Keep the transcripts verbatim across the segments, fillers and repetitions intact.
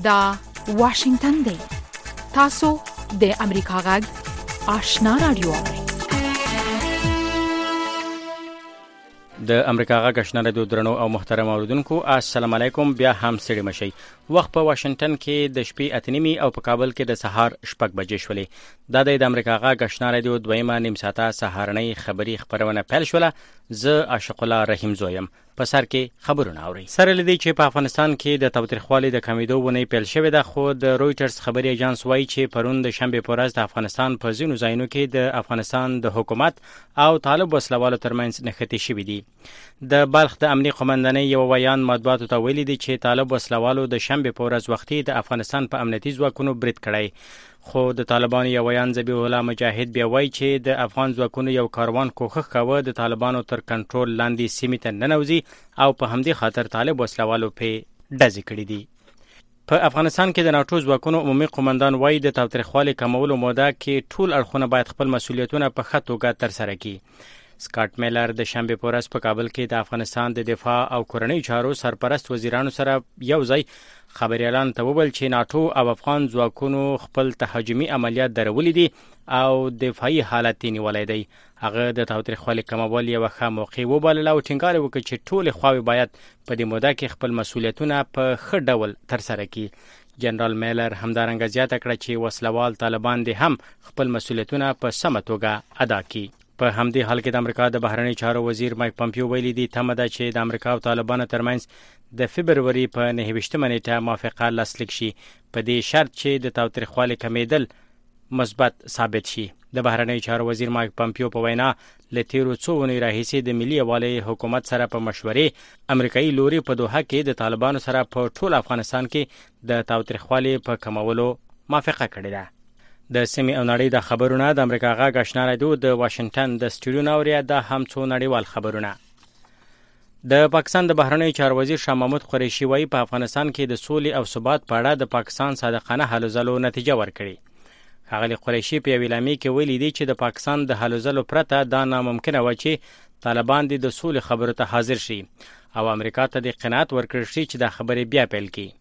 دا واشنگتن دی. تاسو د امریکا غږ آشنا رادیو. د امریکا غږ آشنا رادیو درنو او محترم اوریدونکو، السلام علیکم. بیا هم ستړي مشئ. وخت په واشنگټن کې د شپې اتنیمي او په کابل کې د سهار شپږ بجې شولې. دا د امریکا غږ آشنا رادیو دویمه نیم ساعته سهارنۍ خبری خبرونه پیل شوله. زه عاشق الله رحیم زویم. په سر کې خبرونه اوري. سره لدی چې په افغانستان کې د تاوتریخوالي د کمیدو ونې پیل شوې ده، خو د رويټرز خبري ایجنس وایي چې پرون د شنبه په ورځ د افغانستان په ځینو ځایونو کې د افغانستان د حکومت او طالب وسلوالو ترمنځ نښتې شوې دي. د بلخ د امنیت قومندانۍ یو ویان مطبوعاتو ته ویلي دي چې طالب وسلوالو د شنبه په ورځ وختي د افغانستان په امنیتي ځواکونو برید کړی، خو د طالبانو یو ویان ذبیح الله مجاهد بیا وایي چې د افغان ځواکونو یو کاروان کوښښ کاوه د طالبانو تر کنټرول لاندې سیمې ته ننوځي او په همدې خاطر طالب وسلوالو په ډزې کړې دي. په افغانستان کې د ناټو ځواکونو عمومي قومندان وایي د تاوتریخوالي کمولو موده کې ټول اړخونه باید خپل مسؤلیتونه په ښه توګه ترسره کړي. سکاټ میلر د شنبه په ورځ په کابل کې د افغانستان د دفاع او کورنۍ چارو سرپرست وزیرانو سره یو ځای خبريالان ته وویل چې ناټو او افغان ځواکونو خپل تهاجمي عملیات درولې دي او دفاعي حالت یې نیولی دی. هغه د تاوتریخوالي کمول یوه ښه موقع وبلله او ټینګار وکړ چې ټولې خواوې باید په دې موده کې خپل مسؤلیتونه په ښه ډول ترسره کړي. جنرال میلر همدارنګه زیاته کړه چې وسلوال طالبان دې هم خپل مسؤلیتونه په سمه توګه ادا کړي. په همدې حال کې د امریکا د بهرنی چارو وزیر مایک پامپیو ویلي دی تمه ده چې د امریکا او طالبانو ترمنځ د فبروري په نهه ویشتمه نیټه موافقه لاسلیک شي، په دې شرط چې د تاوتریخوالي کمیدل مثبت ثابت شي. د بهرنی چارو وزیر مایک پامپیو په وینا له تیرو څو اونیو راهیسې د ملي یووالي حکومت سره په مشورې امریکایي لوري په دوحه کې د طالبانو سره په ټول افغانستان کې د تاوتریخوالي په کمولو موافقه کړې ده. د سیمې او نړۍ د خبرونه د امریکا غږ آشنا رادیو د واشنگټن د سټوډیو نوریا د هم څو نړیوال خبرونه. د پاکستان د بهرنی چارو وزیر شاه محمود قریشي وایي په افغانستان کې د سولې او ثبات په اړه د پاکستان صادقانه هلو ځلو نتیجه ورکړي. ښاغلي قریشي په یوې اعلامیه کې ویلي دی چې د پاکستان د هلو ځلو پرته دا ناممکنه وه چې طالبان د سولې خبرو ته حاضر شي او امریکا ته د قناعت ورکړل شي چې دا خبرې بیا پیل کړي.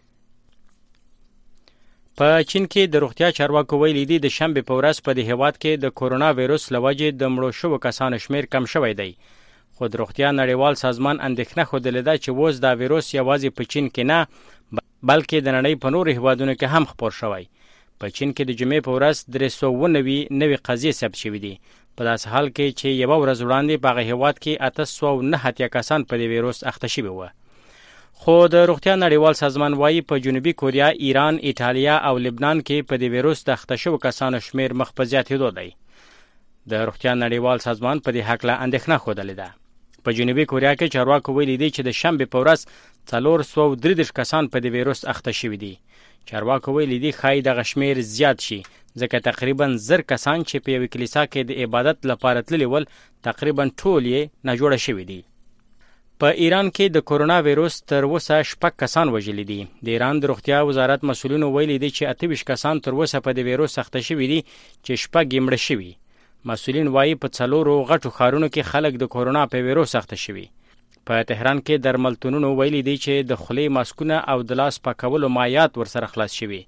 په چین کې د روغتیا چارواکو ویلي دي د شنبه په ورځ په دې هیواد کې د کورونا وایروس له وجې د مړو شوو کسانو شمیر کم شوی دی، خو د روغتیا نړیوال سازمان اندېښنه ښودلې ده چې اوس دا وایروس یوازې په چین کې نه بلکې د نړۍ په نورو هیوادونو کې هم خپور شوی. په چین کې د جمعې په ورځ درې سوه اووه نوي نوې قضیې ثبت شوي دي، په داسې حال کې چې یوه ورځ وړاندې په هغه هیواد کې اته سوه نه اتیا کسان په دې وایروس اخته شوي وو. خو د روغتیا نړیوال سازمان وایي په جنوبي کوریا، ایران، ایټالیا او لبنان کې په دې وایروس د اخته شوو کسانو شمیر مخ په زیاتېدو دی. د روغتیا نړیوال سازمان په دې هکله اندېښنه ښودلې ده. په جنوبي کوریا کې چارواکو ویلي دي چې د شنبه په ورځ څلور سوه درې دېرش کسان په دې وایروس اخته شوي دي. چارواکو ویلي دي ښایي دغه شمیر زیات شي ځکه تقریبا زر کسان چې په یوې کلیسا کې د عبادت لپاره تللي ول تقریبا ټول یې ناجوړه شوي دي. په ایران کې د کورونا وایروس تر اوسه شپږ کسان وژلي دي. د ایران د روغتیا وزارت مسؤلینو ویلي دي چې اته ویشت کسان تر اوسه په دې وایروس اخته شوي دي چې شپږ یې مړه شوي. مسؤلین وایي په څلورو غټو ښارونو کې خلک د کورونا په وایروس اخته شوي. په تهران کې درملتونونو ویلي دي چې د خولې ماسکونه او د لاس پاکولو مایعات ورسره خلاص شوي.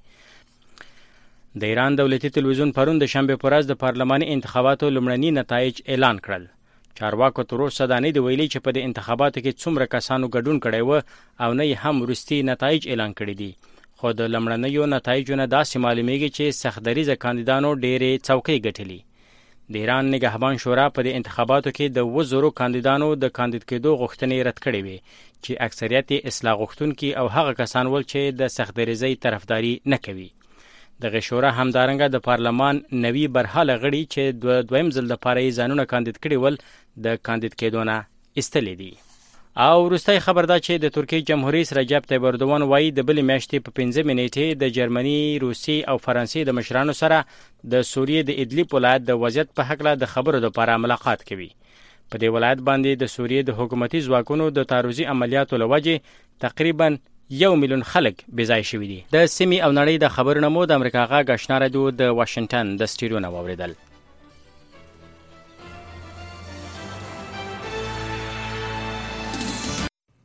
د ایران دولتي تلویزیون پرون د شنبه په ورځ د پارلماني انتخاباتو لومړني نتایج اعلان کړل. چارواکو تر اوسه دا نه دی ویلي چې په دې انتخاباتو کې څومره کسانو ګډون کړی و او نه یې هم وروستي نتایج اعلان کړي دي، خو د لومړنیو نتایجو نه داسې معلومیږي چې سختدریځه کاندیدانو ډېرې څوکۍ ګټلي. د ایران نگهبان شورا په دې انتخاباتو کې د اووه زرو کاندیدانو د کاندید کېدو غوښتنې رد کړې وې چې اکثریت یې اصلاح غوښتونکي او هغه کسان ول چې د سختدریځۍ طرفداري نه کوي. دغه شورا همدارنګه د پارلمان نوي برحاله غړي چې دو دویم ځل لپاره یې ځانونه کاندید کړي ول د کاندید کېدو نه ایستلي دي. او وروستی خبر دا چې د ترکیې جمهور رئیس رجب طیب اردوان وایي د بلې میاشتې په پنځمې نیټې د جرمني، روسي او فرانسې د مشرانو سره د سوریې د ادلیب ولایت د وضعیت په هکله د خبرو لپاره ملاقات کوي. په دې ولایت باندې د سوریې د حکومتي ځواکونو د تعرضي عملیاتو له وجې تقریبا یو میلیون خلک بېځای شوي دي. د سیمې او نړۍ د خبرونه مو د امریکا غږ آشنا رادیو د واشنګټن د سټوډیو نه واورېدل.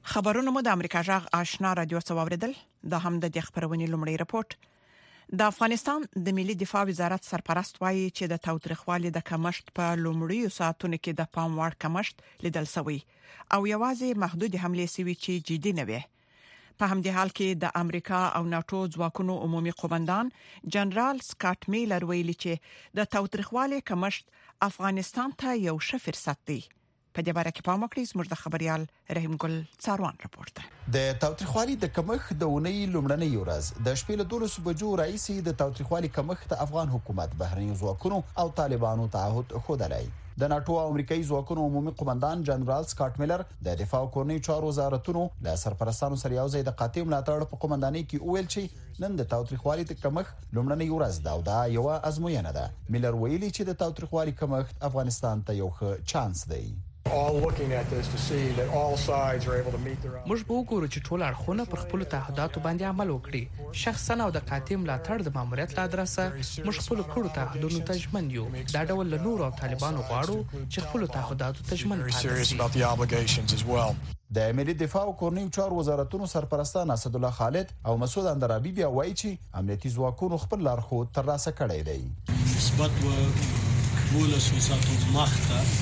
خبرونه مو د امریکا جغ آشنا رادیو سواوریدل دا هم د خبرونې لومړی رپورت د افغانستان د ملي دفاع وزارت سرپرست وایي چې د تاوتریخوالي د کمښت په لومړیو ساعتونو کې د پام وړ کمښت لیدل شوی او یوازې محدود حمله سوي چې جدي نه وي. په همدې حال کې د امریکا او ناتو ځواکونو عمومي قومندان جنرال سکاټ میلر ویلي چې د تاوتریخوالي کمښت افغانستان ته یو ښه فرصت دی. په دې باره کې پام وکړئ. زموږ د خبريال رحیم ګل څاروان راپورته. د تاوتریخوالي د کمښت د اونۍ لومړنۍ ورځ د شپې له دولسو بجو راځي د تاوتریخوالي کمښت افغان حکومت بهرني ځواکونو او طالبانو تعهد خوده. د ناتو او امریکایي ځواکونو عمومي قومندان جنرال سکاټ میلر د دفاع او کورنۍ چارو وزارتونو له سرپرستانو سره یوځای د قاطع ملاتړ په قومندانۍ کې ویل چې نن د تاوتریخوالي د کمښت لومړنۍ ورځ ده او دا یو ازموینه ده. میلر ویلي چې د تاوتریخوالي کمښت افغانستان ته یو ښه چانس دی. all looking at this to see that all sides are able to meet their own. موږ به وګورو چې ټول اړخونه پر خپل تعهداتو باندې عمل وکړي. شخصا او د قاطع ملاتړ د ماموریت له ادرسه موږ خپل کړو تعهدونو ته ژمن یو. دا ډول له نور او طالبانو غواړو چې خپل تعهداتو ته ژمن پاتې شي. د ملي دفاع او کورنۍ چارو وزارتونو سرپرستان اسد الله خالد او مسعود اندرابي بیا وایي چې امنیتي ځواکونو خپل لارښود ترلاسه کړی دی. نسبت و بولس وساتو مخته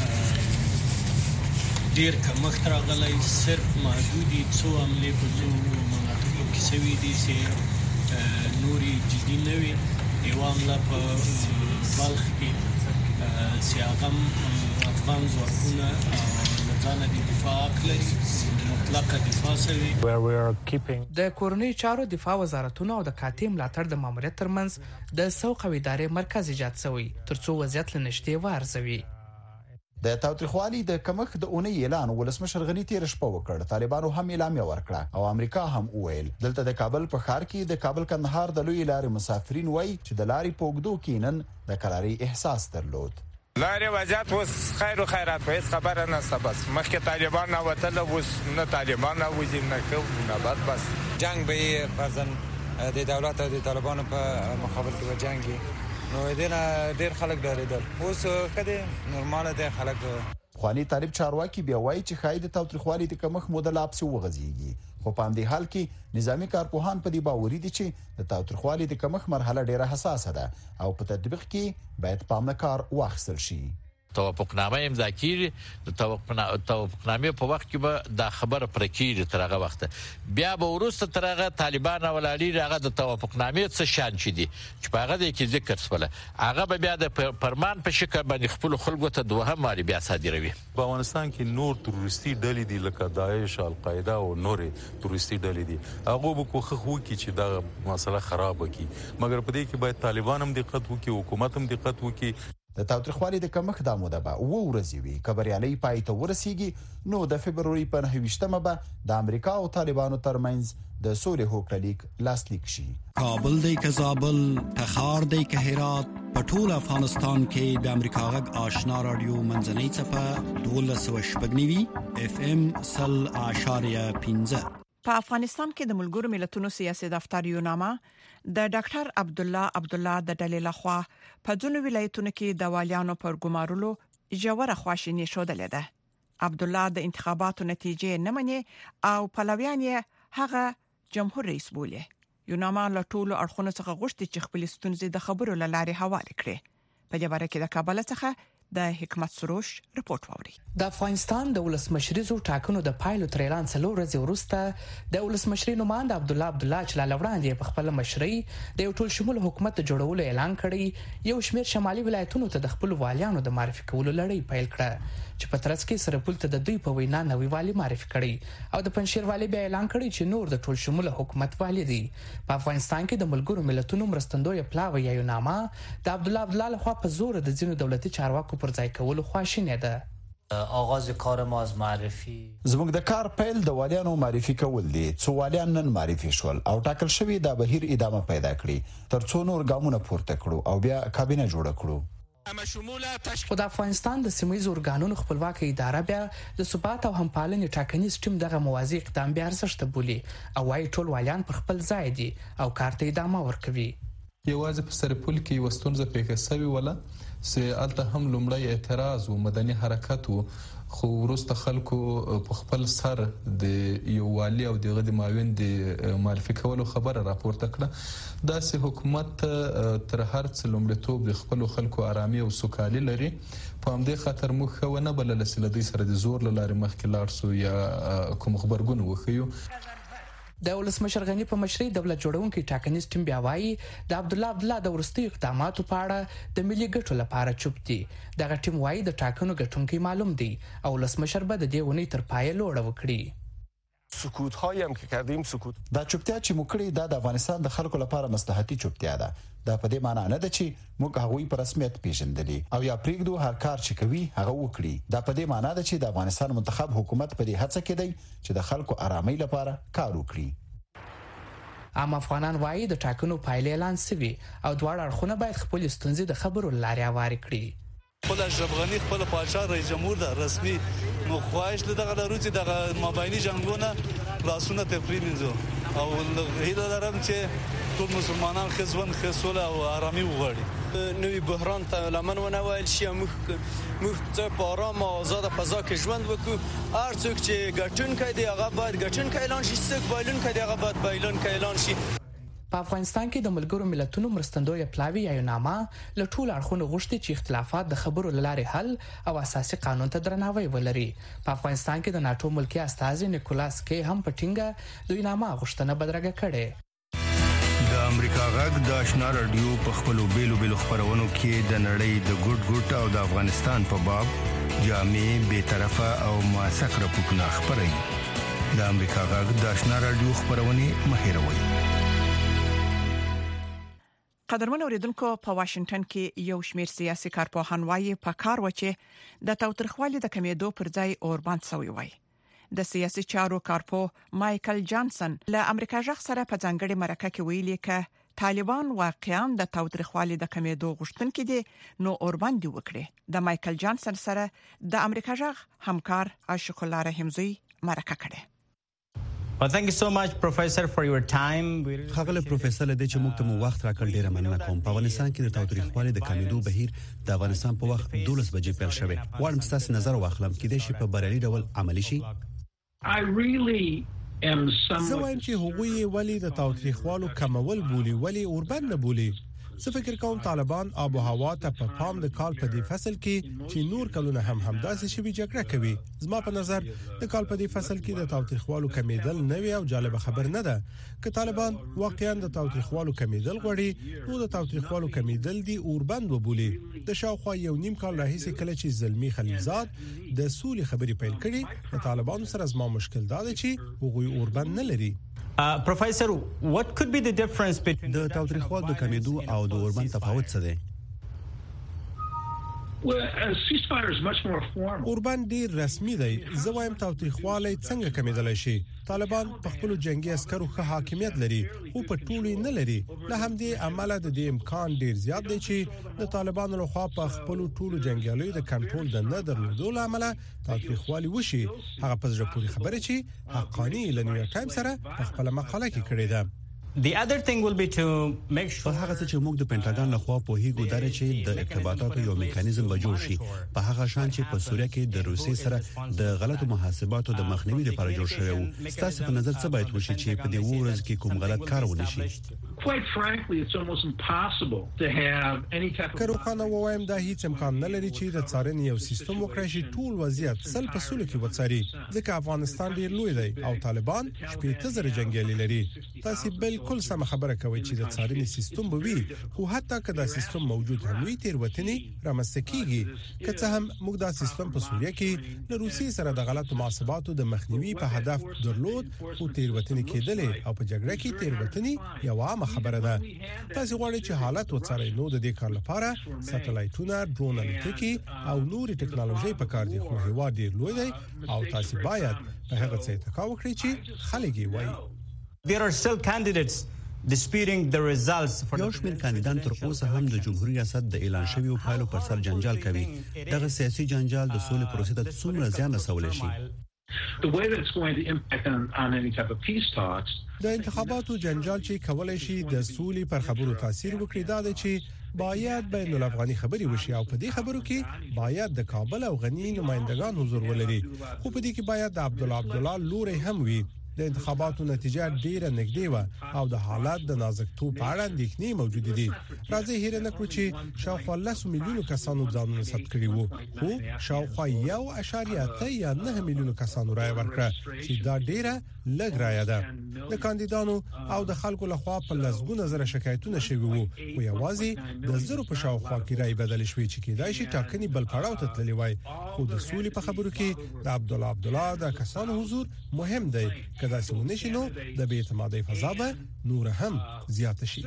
ډیر کمښت راغلی، صرف محدودي څو عملې په څو مناطقو کې سوي دي چې نوري جدي نه وي. یو عمله په بلخ کې چې هغه افغان ځواکونه ځان د دفاع کړی مطلقه دفاع سوي. د کورنۍ چارو دفاع وزارتونو او د قاطع ملاتړ د ماموریت ترمنځ د سوق او ادارې مرکز ایجاد شوی ترڅو وضعیت لنشته وارزوي. د تاوتریخوالي د کمښت د اونۍ اعلان ولسمشر غنی تیر شپه وکړ. طالبانو هم اعلامیه ورکړه او امریکا هم وویل. دلته د کابل په ښار کې د کابل کندهار د لوی لارې مسافرین وایي چې د لارې په اوږدو کې نن د قراري احساس درلود. لارې وضعیت اوس خیر و خیرات په هیڅ خبره نشته. بس مخکې طالبان نه وتل، اوس نه طالبان نه وځي نه کو نه بعد بس جنگ به فرضاً د دولت او د طالبانو په مقابل کې جنگي نو دینه ډیر خلک ډارېدل. اوس کده نورماله ده خلک. خواني طالب چارواکي بیا وایي چې خای د تاوتریخوالي د کمښت موده لا پسې وغځيږي. خو په همدې حال کې نظامی کارپوهان په دې باوري دي چې د تاوتریخوالي د کمښت مرحله ډیره حساسه ده او په تطبیق کې باید پام نه کار واخیستل شي. توافقنامه امضا کیږي. د توافقنامه په وخت کې به دا خبره پر کیږي تر هغه وخت بیا به ورسته تر هغه طالبان او ولالي هغه د توافقنامه څه شان چي دي چې په هغه کې ذکر شول هغه به بیا د پرمان په شکل باندې خپل خلکو ته دوه ماري بیا صادروي. په افغانستان کې نور تروریستي ډلې دي لکه داعش، القاعده او نورې تروریستي ډلې دي. هغه به کوخه وکړي چې دا مسله خراب کړي، مګر په دې کې باید طالبان هم دقت وکړي، حکومت هم دقت وکړي. د تاوتریخوالي د کمښت د موده به اوه ورځې وي. که بریالۍ پای ته ورسیږي نو د فبروري په نهه ویشتمه به د امریکا او طالبانو ترمنځ د سولې هوکړلیک لاسلیک شي. کابل دی که زابل، تخار دی که هرات، په ټول افغانستان کې د امریکا غږ آشنا رادیو منځنۍ څپه دولس سوه شپږ نوي اف ام سل اعشاریه پنځه. په افغانستان کې د ملګرو ملتونو سیاسي دفتر یوناما د ډاکټر عبد الله عبد الله د ډلې لخوا په ځینو ولایتونو کې د والیانو پر ګمارلو جوړه خواشینی شودلې ده. عبد الله د انتخاباتو نتیجې نه مني او پلویان یې هغه جمهور رئیس بولي. یوناما له ټولو اړخونو څخه غوښتي چې خپل ستونزې د خبرو لارې حواله کړي. په دې باره کې د کابل څخه د حکمت سروش رپورت ووري. د افغانستان د ولسمشریزو ټاکنو د پایلو تر اعلان څلور ورځې وروسته د ولسمشري نوماند عبد الله عبد الله چې لا وړاندې په خپل مشرۍ د یو ټول شمول حکومت جوړولو اعلان کړی. یو شمېر شمالي ولایتونو ته د خپل والیانو د معرفي کولو لړۍ پیل کړه چې په ترڅ کې سرپل ته د دوی په وینا نوې والی معرفي کړي او د پنځشیر والی بیا اعلان کړی چې نور د ټول شمول حکومت والی دی. په افغانستان کې د ملګرو ملتونو مرستندوی پلاوی یا یوناما د عبد الله عبد الله لخوا په زور د ځینو دولتي چارواکو پر ځای کولو خواشینه ده. آغاز کار ما از معرفی زموږ د کار پیل د والیانو معرفي کول دي. څو والیان نن معرفي شول او ټاکل شوی د بهیر ادامه پیدا کړي ترڅو نور ګامونه پورته کړو او بیا کابینه جوړه کړو. خو د افغانستان د سیمایي ارګانونو خپلواکي اداره بیا د ثبات او همپالنې ټاکنیز ټیم دغه موازی اقدام بیا ارزښت بولي او وايي ټول والیان پر خپل ځای دي او کار ته ادامه ورکوي. یوازې په سرپل کې وستونزه پیښه شوې وله چې الته هم لومړی اعتراض او مدني حرکت وو، خو وروسته خلکو په خپل سر د یو والی او دغه د معاون د معرفي کولو خبره راپورته کړه. دا سه حکومت تر هر څه لومړیتوب د خپل خلکو آرامي او سوکالي لري. په همدې خاطر موږ خونه بل له دوی سره د زور لارې مخکې لاړ سو یا کوم خبرګون وخیو. د ولسمشر غنی په مشرۍ دولت جوړونکي ټاکنیز ټیم بیا وایي د عبد الله عبد الله د ورستي اقداماتو په اړه د ملي ګټو لپاره چوپ دي. دغه ټیم وایي د ټاکنو ګټونکي معلوم دي او ولسمشر به د دې ونې تر پایه لوړه وکړي. سکوت هایی هم که کردیم سکوت دا چوپتیا چې موږ کړی دا د افغانستان د خلکو لپاره مصلحتي چوپتیا ده. دا په دې معنی نه ده چې موږ هغوی په رسمیت پیژندلی او یا پریږدو هر کار چې کوي هغه وکړي. دا په دې معنی ده چې د افغانستان منتخب حکومت په دې هڅه کې دی چې د خلکو آرامۍ لپاره کار وکړي. عام افغانان وایي د ټاکنو پایلې اعلان شوي او دواړه اړخونه باید خپل ستونزې د خبرو لارې هوارې کړي. خپل اشرف غنی خپل پادشاه رئیس جمهور د رسمي نو خواهش دغه لرو چې دغه مابینی جنگونه راسونه تفریم نزو او هیله لرم چې ټول مسلمانان خزون خصوله او آرامي وغواړي. نوې بحران ته لمن ونه ویل شي. موږ موږ په آرام او آزاد فضا کې ژوند وکړو. هر څوک چې ګټونکی دی هغه باید ګټونکی اعلان شي، څوک بایلونکی دی هغه باید بایلونکی اعلان شي. په افغانستان کې د ملګرو ملتونو مرستندوی پلاوی یا نامه له ټولو اړخونو غوښتي چې اختلافات د خبرو لارې حل او اساسي قانون ته درناوی ولري. په افغانستان کې د ناتو ملکی استازي نیکولاس کې هم په ټینګه دوی نامه غوښتنه بدرګه کړې. د امریکا غږ د آشنا رادیو په خپلو بیلو بیلو خبرونو کې د نړۍ د ګډ ګډ او د افغانستان په باب جامع بی‌طرفه او موثق راپورټونه خپروي. د امریکا غږ د آشنا رادیو خبرونه مهیروي. قدرمن اوریدونکو، په واشنگټن کې یو شمېر سیاسي کارپوهان وایي په کار و چې د تاوتریخوالي د کمیدو پر ځای اوربان سوی وای. د سیاسي چارو کارپو مايكل جانسن له امریکا ژغ سره په ځانګړي مرکه کې ویلي ک طالبان واقعا د تاوتریخوالي د کمیدو غوښتونکي دي نو اوربان دی وکړي. د مايكل جانسن سره د امریکا ژغ همکار عاشق الله رحمزی مرکه کړي. Well, thank you so much, Professor, for your time. خغله پروفیسور د چې موږ ته مو وخت راکړ ډیره مننه کوم. په افغانستان کې د تاوتریخوالي د کمیدو بهیر د افغانستان په وخت دولس بجې پیل شوی. غواړم تاسو نظر واخلم کې د شي په بریالي ډول عملی شي. I really am some زه وایم چې هغوی ولی د تاوتریخوالو کمول بولی ولی اوربان نه بولی. زه فکر کوم طالبان آب و هوا ته په پام د کال په دې فصل کې چې نور کلونه هم همداسې شوي جګړه کوي. زما په نظر د کال په دې فصل کې د تاوتریخوالو کمیدل نوې او جالب خبر نه ده. که طالبان واقعا د تاوتریخوالو کمیدل غواړي نو د تاوتریخوالو کمیدل دی اوربند وبولي. د شاوخوا یو نیم کال راهیسې کله چې زلمی خلیلزاد د سولې خبرې پیل کړي د طالبانو سره زما مشکل دا دی چې هغوی اوربند نه لري. Uh, Professor, what could be the difference between د تاوتریخوال د کمیدو او د اوربند تفاوت څه دی؟ اوربان ډیر رسمي دی. زه وایم تاوتریخوالی څنګه کمیدلی شي. طالبان په خپل جنگي عسکرو ښه حاکمیت لري خو په ټولو نه لري. له همدې عمله د دې امکان ډیر زیات دی چې د طالبانو لخوا په خپل ټولو جنگیالیو د کنټرول د نه درلودو عمله تاوتریخوالی وشي. هغه په ځړه پورې خبره چې حقانی له نیویارک ټایمز سره په خپل مقاله کې کړې ده. The other thing will be to make sure هغه چې موږ د پینټاګان لخوا په هیګو درې چې د ارتباطاتو یو میکانیزم به جوړ شي په هغه شان چې په سوریه کې د روسي سره د غلطو محاسباتو د مخنیوي لپاره جوړ شوی وو. ستاسو په نظر څه باید وشي چې په دې ورځ کې کوم غلط کار ونه شي؟ Quite frankly, it's almost impossible to have any type of کروخانه وایم دا هیڅ امکان نه لري چې د څارنې یو سیستم وکړي چې ټول وضعیت سل په سلو کې وڅاري. ځکه افغانستان ډیر لوی دی او طالبان شپږ زره جنگیالي لري. تاسو بالکل سم خبره کوي چې د څارنې سیستم به وي خو حتی که دا سیستم موجود هم وي تیروتنې رامنځته کیږي. که څه هم موږ دا سیستم په سوریه کې له روسي سره د غلطو محاسباتو د مخنیوي په هدف درلود خو تیروتنې کېدلې او په جګړه کې تیروتنې یو عام خبره ده. تاسو غواړئ چې حالت وڅارئ نو د دې کار لپاره ساتلایتونه، ډرون الوتکې او نورې ټکنالوژي په کار دي. خو هیواد ډیر لوی دی او تاسو باید په هغه څه اتکا وکړئ چې خلک یې وایي. There are still candidates disputing the results for یو شمېر کاندیدان تر اوسه هم د جمهوریت ریاست د اعلان شویو پایلو پر سر جنجال کوي. دغه سیاسي جنجال د سولې پروسې ته څومره زیان رسولی شي؟ The way that's going to impact on, on any type of peace talks. د انتخاباتو جنجال چې کولای شي د سولې پر خبرو تاثیر وکړي دا دی چې باید بین الافغاني خبري وشي او په دې خبرو کې باید د کابل او غنی نمائندگان حضور ولري خو په دې کې باید د عبد الله عبد الله لوري هم وي د انتخاباتو نتیجه ډیره نږدې و او د حالات د نازکتوب په اړه اندېښنې موجوده دي راځي هیر نه کړو چې شاوخوا لس میلیونو کسانو ځانونه ثبت کړي وو خو شاوخوا یو اشاریه ته یا نه میلیونو کسانو رای ورکړه چې دا ډیره لږ رای ده د کاندیدانو او د خلکو لخوا په لسګونه زره شکایتونه شوي وو او یوازې د زرو په شاوخوا کې رای بدل شوې چې کېدای شي ټاکنې بل پړاو ته تللی وای خو د سولې په خبرو کې د عبد الله عبد الله د کسانو حضور مهم دی کدا سونه شنو د بې اعتمادۍ فضا به نور هم زیات شي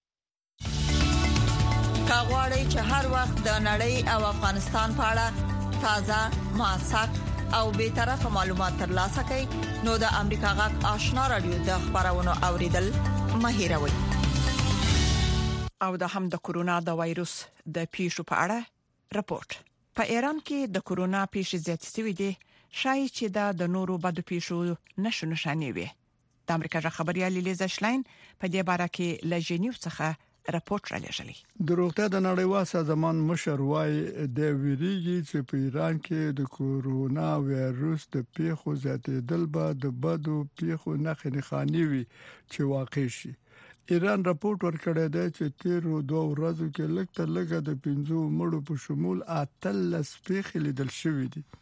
کاغوري چې هر وخت د نړۍ او افغانستان په اړه تازه موثق او به طرفه معلومات ترلاسه کړئ نو د امریکا غږ آشنا رادیو د خبرونو اوریدل مهیروي او د هم د کورونا د وایروس د پیښو په اړه راپورټ په ایران کې د کورونا پیښې زیاتې شوې دي شای چې دا د نورو بدو پیښو نشو نشانې وي د امریکا ژغ خبريال لیزا شلاین په دې باره کې لجنیو څخه راپورټ را لېږلی د روغتیا د نړیوال سازمان مشر وايي د ویریږي چې په ایران کې د کورونا وایروس د پیښو زیاتېدل به د بدو پیښو نښې نښانې وي چې واقع شي ایران راپورټ ورکړی دی چې تیرو دوه ورځو کې لږ تر لږه د پنځو مړو په شمول اتلس پیښې لیدل شوې دي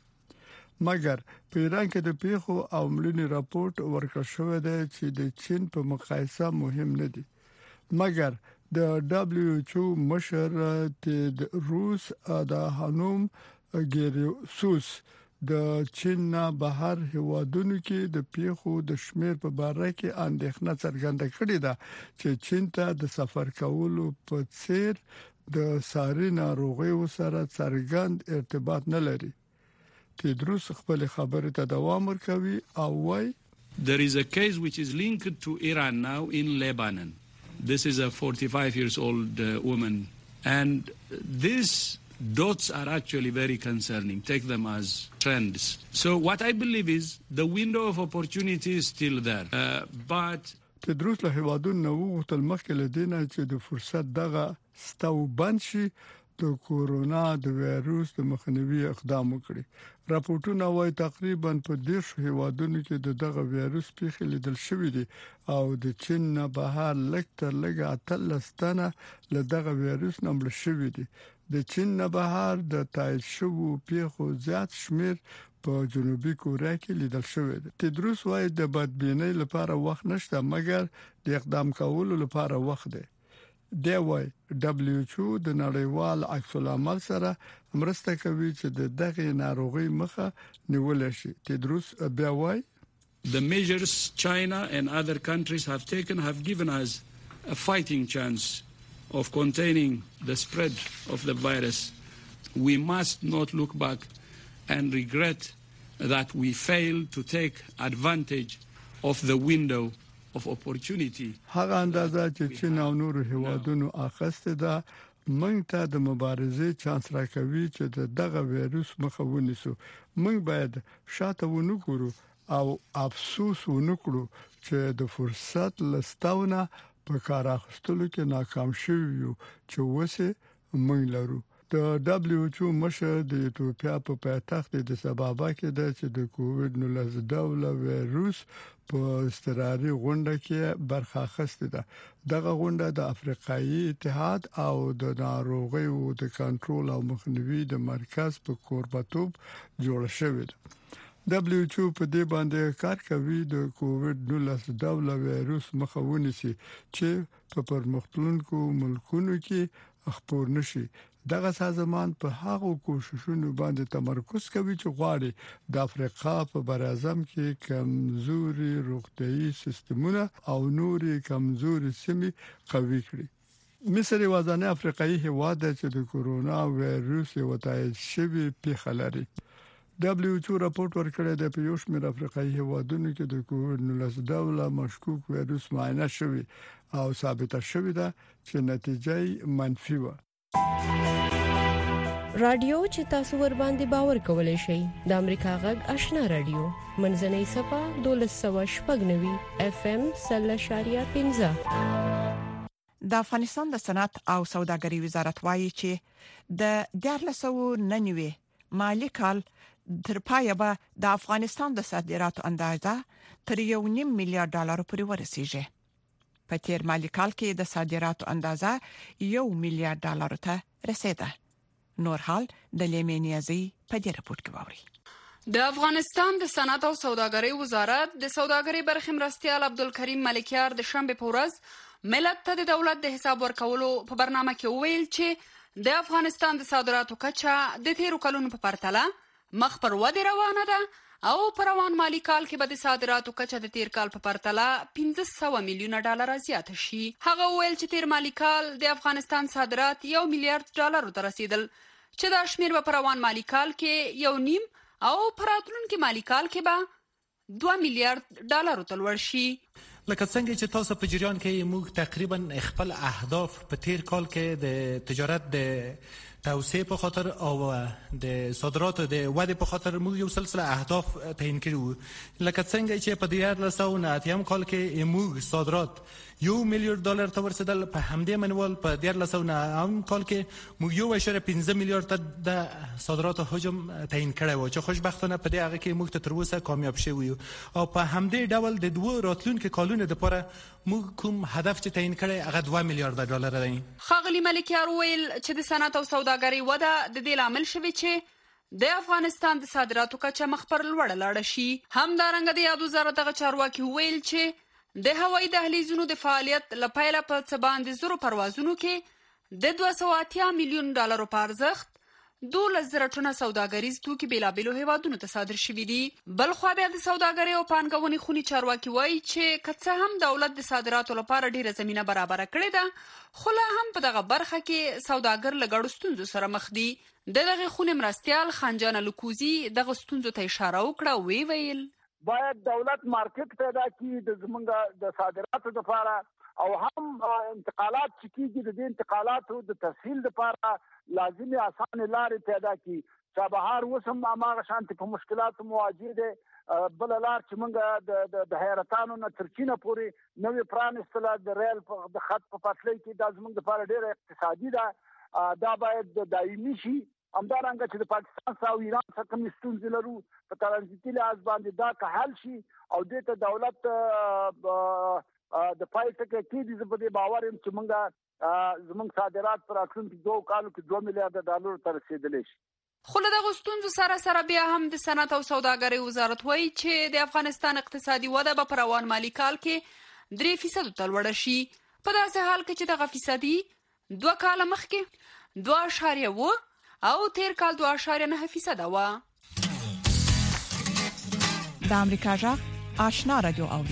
مګر په ایران کې د پیښو او مړینې راپورټ ورکړ شوی دی چې د چین په مقایسه مهم نه دي مګر د دبليو ایچ او مشر د روس د هانوم ګیریوسوس د چین نه بهر هوادونو کې د پیښو د شمیر په اړه کې اندېښنه څرګنده کړې ده چې چین ته د سفر کولو په څیر د ساري ناروغیو سره څرګند ارتباط نه لري تدروس خپل خبره ته دوام ورکوي او وای There is a case which is linked to Iran now in Lebanon. This is a forty-five years old uh, woman and these dots are actually very concerning. Take them as trends. So what I believe is the window of opportunity is still there. Uh, but تدروس له هوادون نو وتل مخکې لدینه چې د فرصت دغه ستو بند شي د کورونا د وایروس د مخنیوي اقدام وکړي راپورټونه وايي تقریبا په دیش هوادونو کې دغه وایروس پیښې لیدل شوې دي او د چین نه بهر لږ تر لږه اتلس تنه له دغه وایروس نه مړ شوي دي د چین نه بهر د تایید شوو پیښو زیات شمیر په جنوبي کوریا کې لیدل شوی دی تدروس وايي د بدبینۍ لپاره وخت نشته مګر د اقدام کولو لپاره وخت دی دی وايي دبليو ایچ او د نړیوال عکس العمل سره مرسته کوي چې د دغه ناروغي مخه نیول شي تدروس بیا وايي The measures China and other countries have taken have given us a fighting chance of containing the spread of the virus. We must not look back and regret that we failed to take advantage of the window of opportunity. هغه اندازه چې چین او نور هیوادونو اخیسته ده موږ ته د مبارزې چانس راکوي چې دغه وایروس مخه ونیسو موږ باید شاته ونکړو او افسوس ونکړو چې د فرصت لستاونه په کار اخیستلو کې ناکام شوو چې وسه موږ لرو د دبليو ایچ او مشر د ایتوپیا په پایتخت د سبابا کې د چې د کووډ نولس ډول وایروس په استراري غونډه کې برخه اخیسته ده دغه غونډه د افریقایي اتحاد او د ناروغیو د کنټرول او مخنیوي د مرکز په کوربتوب جوړ شوې ده دبليو ایچ او په دې باندې کار کوي د کووډ نولس ډول وایروس مخه ونیسي چې په پرمختلونکو ملکونو کې خپور نشي دغه سازمان په هغو کوششونو باندې تمرکز کوي چې غواړي د افریقا په برازم کې کمزوري روغتيایي سیستمونه او نوري کمزوري سیمې قوي کړي مصر یوازینی افریقایي هیواد چې د کورونا وایروس یو تایید شوی پیښه لري دبليو ایچ او راپورټ ورکړی دی په یو شمېر افریقایي هیوادونو کې د کووډ نولس ډول مشکوک وایروس معاینه شوی او ثابته شوی ده چې نتیجه منفي و رادیو چې تاسو ور باندې باور کولای شئ د امریکا غږ آشنا رادیو منځنۍ صفه دولس سو شپږ نوي اف ام سل شاریه پنځه د افغانستان د صنعت او سوداګرۍ وزارت وایي چې د دیارلسو ننوي مالی کال تر پایه به د افغانستان د صادراتو اندازه تر یو نیم میلیارډ ډالر پورې ورسیږي. په تیر مالی کال کې د صادراتو اندازه یو میلیارډ ډالر ته رسیده. نور حال د لیمینیازي په دې رپورت کې ووري. د افغانستان د صنعت او سوداګرۍ وزارت د سوداګرۍ برخې مرستیال عبدالکریم ملکیار د شنبه په ورځ ملت ته د دولت د حساب ورکولو په برنامه کې وویل چې د افغانستان د صادراتو کچه د تیرو کلونو په پرتله مخ پر ودې روانه ده او په روان مالی کال کې به د صادراتو کچه د تیر کال په پرتله پنځه سوه میلیونه ډالر زیات شي. هغه ویل چې تیر مالی کال د افغانستان صادرات یو میلیارډ ډالر ته رسیدل چې دا شمیر به په روان مالی کال کې یو نیم او په راتلونکي مالی کال کې به دوه میلیارډ ډالر ته لوړ شي. لکه څنګه چې تاسو په جریان کې موږ تقریبا خپل اهداف په تیر کال کې د تجارت د توسعه په خاطر او د صادراتو د وده په خاطر موږ یو سلسله اهداف تعیین کړو. لکه څنګه چې په دیار لسو نه اتیم کال کې موږ صادرات یو میلیارډ ډالر ته ورسېدل، په همدې منوال په دیار لسو نه ام کال کې موږ یو اشاره پنځه میلیارډ ته د صادراتو حجم تعیین کړی و چې خوشبختانه په دې هغه کې موږ تر اوسه کامیاب شوی یو. او په همدې ډول د دوه راتلونکو کالونو لپاره موږ کوم هدف چې تعیین کړی هغه دوه میلیارډ ډالر دی. ښاغلي ملکیار ویل چې د صنعت او سوداګرۍ وده د دې لامل شوی چې د افغانستان د صادراتو کچه مخ پر لوړه لاړه شي. همدارنګه د یاد وزارت دغه چارواکي ویل چې د هوایي دهلیزونو د فعالیت لپاره په څه باندې زرو پروازونو کې د دوه سوه اتیا میلیون ډالرو په ارزښت دولس زره ټنه سوداګریز توکي بیلابیلو هیوادونو ته صادر شوي دي. بل خوا بیا د سوداګرۍ او پانګونې خونې چارواکي وایي چې که څه هم دولت د صادراتو لپاره ډیره زمینه برابره کړې ده، خو لا هم په دغه برخه کې سوداګر له ګډو ستونزو سره مخ دي. د دغه خونې مرستیال خنجان لکوزي دغه ستونزو ته اشاره وکړه. وی ویل باید دولت مارکیټ پیدا کړي د زمونږ د صادراتو لپاره، او هم انتقالات چې کیږي د دې انتقالاتو د تسهیل لپاره لازمي اسانه لارې پیدا کړي. چابهار وسم اماغه شانتي په مشکلات مواجه دي. بل لار چې موږ د حیرتانو نه تر چینه پورې نوې پرانستله د ریل د خط په فاصله کې د زمونږ لپاره ډېر اقتصادي ده. دا باید دایمي شي. همدارنګه چې د پاکستان او ایران څخه کوم ستونزې لرو په ترانزیتي لحاظ باندې دا که حل شي او دې ته دولت د پای ټکی کېږي، زه په دې باور یم چې موږ زموږ صادرات په راتلونکي دوه کالو کې دوه میلیارډ ډالرو ته رسېدلی شي. خو له دغو ستونزو سره سره بیا هم د صنعت او سوداګرۍ وزارت وایي چې د افغانستان اقتصادي وده به په روان مالي کال کې درې فیصدو ته لوړه شي، په داسې حال کې چې دغه فیصدي دوه کاله مخکې دوه اشاریه اوه او تیر کال دوه اشاریه نه فیصده وه. د امریکا غږ آشنا رادیو اوري.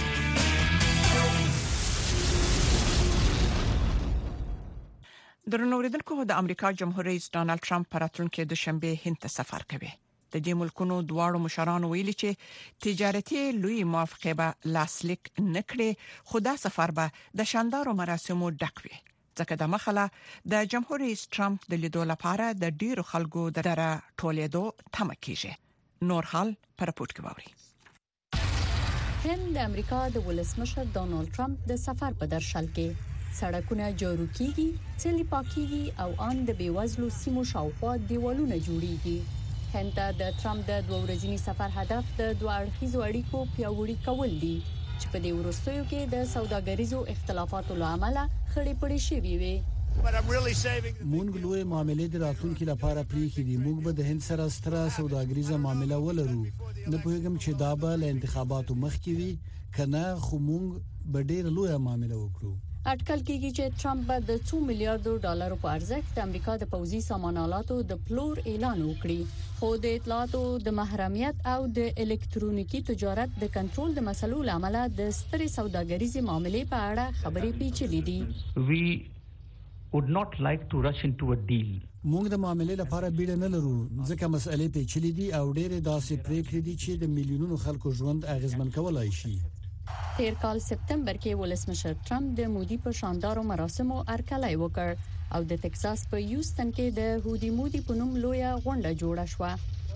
درنو اوریدونکو، د امریکا جمهور رئیس ډانلډ ټرمپ په راتلونکي دوشنبه هند ته سفر کوي. د دې ملکونو دواړو مشرانو ویلي چې تجارتي لوی موافقه به لاسلیک نکړي، خو دا سفر به د شاندارو مراسمو ډک وي. ځکه د مخاله د جمهور رئیس ټرمپ د لیدو لپاره د ډیرو خلکو د دره ټولیدو تمه کیږي. نور حال پر رپورت کې ووري. هند د امریکا د ولسمشر ډانلډ ټرمپ د سفر په درشل کې سړکونه جوړ کیږي، څلي پاکيږي او ان د بیوزلو سیمو شاوخوا دیوالونه جوړیږي. هند ته د ټرمپ د دوه ورځني سفر هدف د دوه اړخیزو اړیکو پیاوړي کول دي چې په دې وروستیو کې د سوداګریزو اختلافاتو لامل خړې پړې شوي وي. مونږ لوی معاملې د راتلونکي لپاره پریښې دي. موږ به د هند سره ستره سوداګریزه معامله ولرو. نه پوهیږم چې دا به له انتخاباتو مخکې وي کنه، خو موږ به ډېر لوی معامله وکړو. اټکل کېږي چې ټرمپ به د څو میلیارډ ډالرو په ارزښت د امریکا د پوځي سامانالاتو د پلور اعلان وکړي، خو د اطلاعاتو د محرمیت او د الکترونیکي تجارت د کنټرول د مسلو لامل د سترې سوداګریزې معاملې په اړه خبرې پیچلې دي. We would not like to rush into a deal. موږ د معاملې لپاره بیړه نه لرو، ځکه مسئلې پیچلې دي او ډېرې داسې پریکړې دي چې د میلیونونو خلکو ژوند اغیزمن کولای شي. تیر کال سپتمبر کې ولسمشر ټرمپ د مودي په شاندارو مراسمو هرکلی وکړ او د ټکساس په یوستن کې د هودي مودي په نوم لویه غونډه جوړه شوه.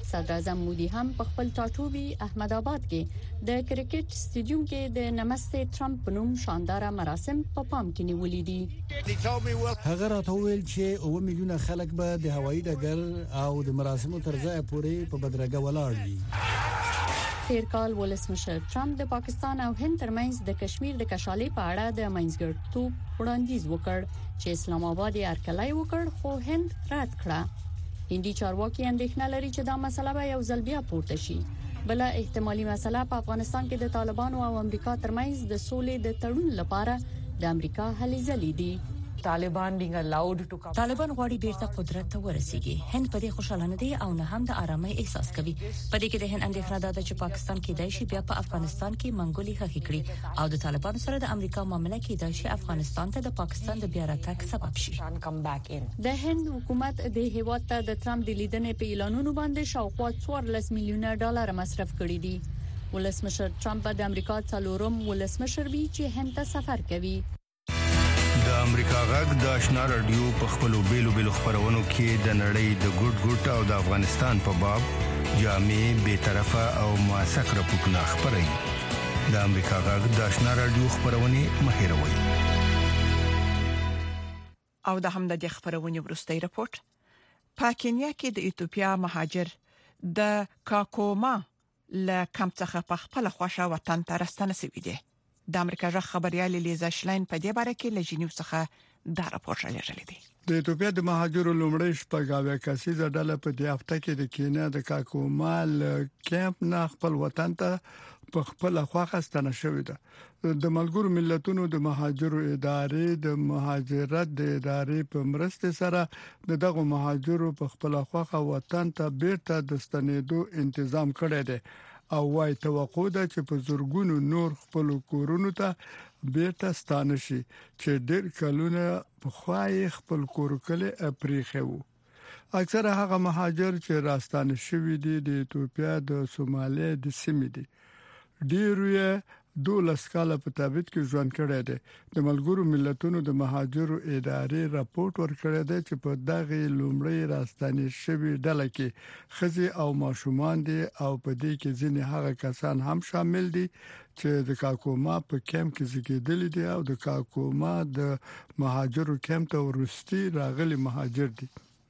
صدر اعظم مودي هم په خپل ټاټوبي احمد آباد کې د کرکټ سټیډیوم کې د نمسته ترامپ په نوم شاندار مراسم په پام کې نیولې دي. هغه راته ویل چې اوه میلیونه خلک به د هوایي ډګر او د مراسمو تر ځای پورې په بدرګه ولاړ وي. تیر کال ولسمشر ټرمپ د پاکستان او هند ترمنځ د کشمیر د کشالې په اړه د منځګړیتوب وړاندیز وکړ چې اسلام آباد یې هرکلی وکړ خو هند رد کړه. هندي چارواکي اندېښنه لري چې دا مسله به یو ځل بیا پورته شي. بل احتمالي مسله په افغانستان کې د طالبانو او امریکا ترمنځ د سولې د تړون لپاره د امریکا هلې ځلې دي. طالبان being allowed to come طالبان غواړي بیرته قدرت ته ورسیږي. هند په دې خوشاله نه دي او نه هم د آرامۍ احساس کوي. په دې کې د هند اندېښنه ده چې پاکستان کې دای شي بیا په افغانستان کې منګولي خخې کړي او د طالبانو سره د امریکا معاملې کې دای شي افغانستان ته د پاکستان د بیا راتګ سبب شي. د هند حکومت د هیواد ته د ترامپ د لیدنې په اعلانونو باندې شاوخوا څوارلس میلیونه ډالر مصرف کړي دي. ولسمشر ترامپ د امریکا څلورم ولسمشر وی چې هند ته سفر کوي. د امریکا غږ د آشنا رادیو په خپلو بیلو بیلو خبرونو کې د نړۍ د ګډ ګډ او د افغانستان په باب جامع به طرفه او موثق راپورټونه خبري. د امریکا غږ د آشنا رادیو خبرونه مهیروي. او د هم د خبرونه ورستۍ راپورټ په کینیا کې د ایتوپیا مهاجر د کاکوما ل کمپ څخه په خپل خوښه وطن ته راستنه شوی دی. د امریکا ژغ خبريال لیزا شلاین په دې باره کې لجنیو څخه دا راپور لرلې دي. د ایتوپیا د مهاجرو لومړی شپږاویا کسیزه ډله په دې هفته کې د کینیا د کاکومال کیمپ نه خپل وطن ته په خپل خواخه ستنه شوې ده. د ملګرو ملتونو د مهاجرو ادارې د مهاجرت د ادارې په مرسته سره دغه مهاجرو په خپل خواخه وطن ته بیرته د ستنېدو تنظیم کړی دی او وايي توقع ده چې په زورګونو نور خپل کورونو ته بیرته ستانه شي چې ډېر کلونه په خوای خپل کور کله اپریخه وو. اکثره هغه مهاجر چې راستانه شوي دي د ایتوپیا د سومالیا د سیمې دي. ډېر دولس کاله په تابعیت کې ژوند کړی دی. د ملګرو ملتونو د مهاجرو ادارې راپورټ ورکړی دی چې په دغه لومړی راستنې شوی ډله کې خزي او ماشومان دي او په دې کې ځینې هغه کسان هم شامل دي چې د کاکوما په کیمپ کې زیږیدل دي او د کاکوما د مهاجرو کیمپ ته ورستي راغلي مهاجر دي.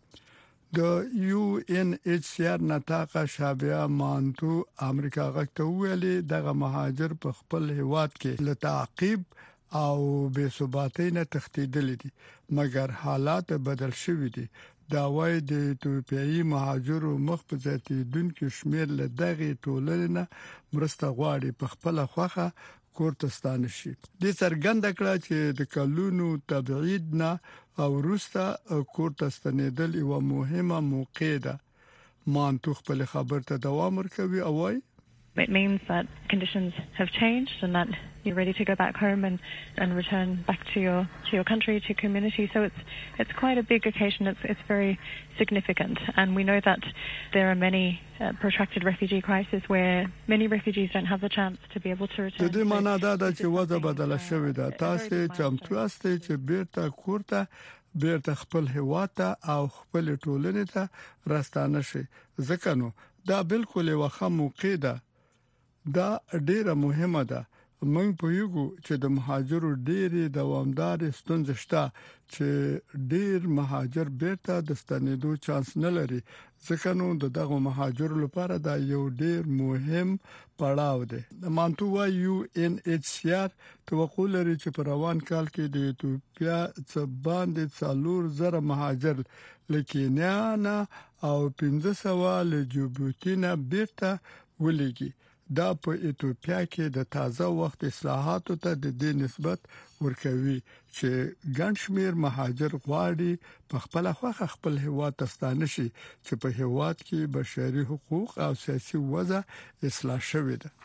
د یو ان ایچ سی آر نتاقه شابیا مانتو امریکا غږ ویلي دغه مهاجر په خپل هیواد کې له تعقیب او بے ثباتی نه تښتیدل دي مګر حالات بدل شوي دي. دا وایي د ایتوپیایي مهاجرو مخ په زیاتیدونکو شمیر له دغه ټولنې نه مرسته غواړي په خپل خوخه کورتستان شي. د سرګند کړه چې د کلونو تبعید نه او روستا کورتستانېدل یو مهمه موقع ده. مانتو خپل خبر ته دوام ورکوي او وايي It means that conditions have changed and that you're ready to go back home and, and return back to your to your country, to your community. So it's it's quite a big occasion. It's it's very significant, and we know that there are many uh, protracted refugee crises where many refugees don't have the chance to be able to return. د دې معنا دا ده چې وضع بدله شوې ده. تاسو چمتو یاستئ چې بیرته کورته بیرته خپل هیواد ته او خپل ټولنې ته راستانه شي. ځکه نو دا بالکل یو ښه موقع ده. دا ډیره مهمه ده. موږ په یوګو چې د مهاجرو ډېری دوامدار ستونزې شته چې ډېر مهاجر بیرته د ستنېدو چانس نه لري. ځکه نو دغه مهاجرو لپاره دا یو ډېر مهم پړاو دی. د مانتو یو ان ایچ سی آر توقع لري چې په روان کال کې د ایتوپیا څخه باندې څلور زره مهاجر لکینیا نه او پنځه سوه له جیبوتي نه بیرته ولېږي. دا په ایتوپیا کې د تازه وخت اصلاحاتو ته د دې نسبت ورکوي چې ګڼ شمیر مهاجر غواړي په خپل خوخه خپل هیواد ته ستانه شي چې په هیواد کې بشري حقوق او سیاسي وضع اصلاح شوې ده.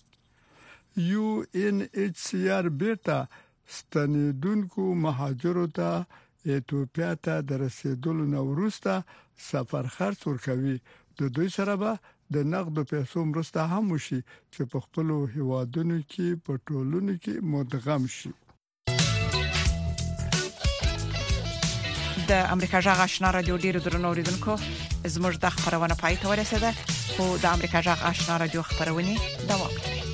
یو ان ایچ سی آر بیرته ستنیدونکو مهاجرو ته ایتوپیا ته د رسیدلو نو وروسته سفر خرڅ ورکوي. د دوی سره به د نقد پیسو مرسته هم وشي چې په خپل هیوادونو کې په ټولنو کې مدغم شي. د امریکا جغ آشنا رادیو ډیرو درنو اوریدونکو زموږ د خبرونه پای ته ورسیده خو د امریکا جغ آشنا رادیو خبرونه دوام کوي.